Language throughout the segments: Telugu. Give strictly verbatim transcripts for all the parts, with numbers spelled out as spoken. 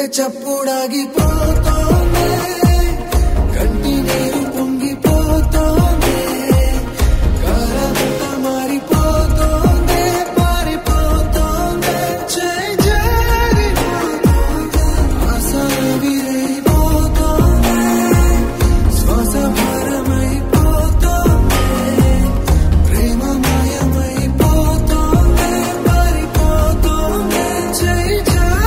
చప్పుడాగిపోతోంది కంటి నీరు పొంగిపోతోంది కాలమంతా మారిపోతోంది పారిపోతోంది చేయి జారిపోతోంది ఆశ విరైపోతోంది శ్వాస భారమైపోతోంది ప్రేమ మాయమైపోతోంది పారిపోతోంది చేయి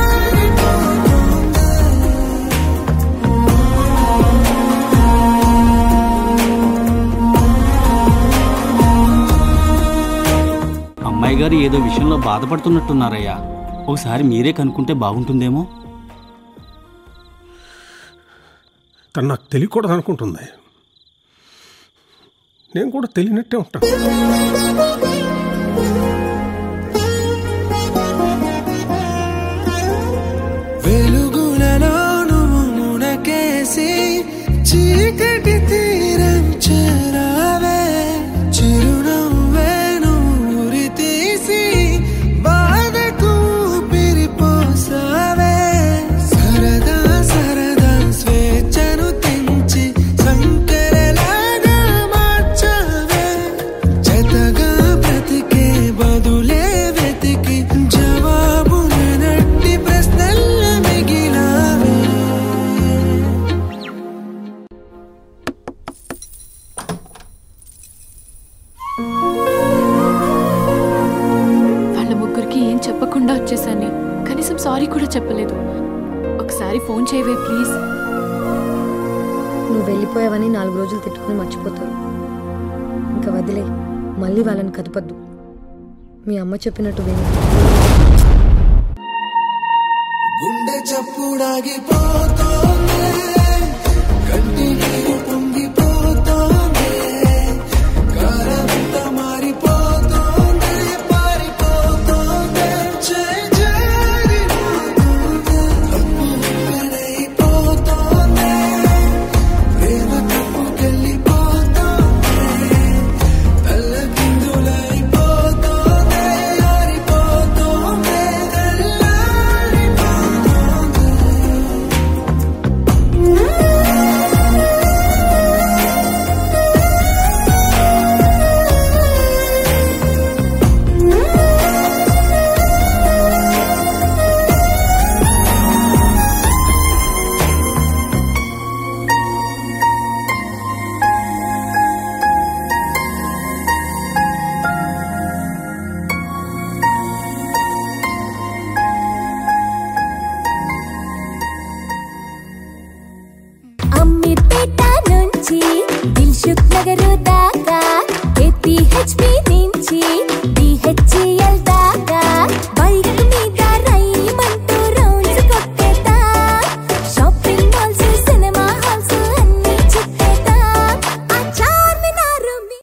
అమ్మాయి గారు ఏదో విషయంలో బాధపడుతున్నట్టున్నారయ్యా, ఒకసారి మీరే కనుక్కుంటే బాగుంటుందేమో. తను నాకు తెలియకూడదు అనుకుంటుంది, నేను కూడా తెలియనట్టే ఉంటాను. వెలుగులలో నువ్వు మునకేసి చీకటి తీరం చేరావే చిరునవ్వే నూరి తీసి బాధకు పిరిపోసావే సరదా సరదా స్వేచ్ఛను తెంచి సంకెరలాగా మార్చావే జతగా బ్రతికే బదులే వెతికి జవాబు నట్టి ప్రశ్నల్ల మిగిలావే. వాళ్ళ ముగ్గురికి ఏం చెప్పకుండా వచ్చేసాను, కనీసం సారీ కూడా చెప్పలేదు. ఒకసారి ఫోన్ చేయవే ప్లీజ్. నువ్వు వెళ్ళిపోయావని నాలుగు రోజులు తిట్టుకుని మర్చిపోతారు, ఇంకా వదిలే, మళ్ళీ వాళ్ళని కదపద్దు. మీ అమ్మ చెప్పినట్టు విని. గుండె చప్పుడాగిపోతోంది కంటి నీరు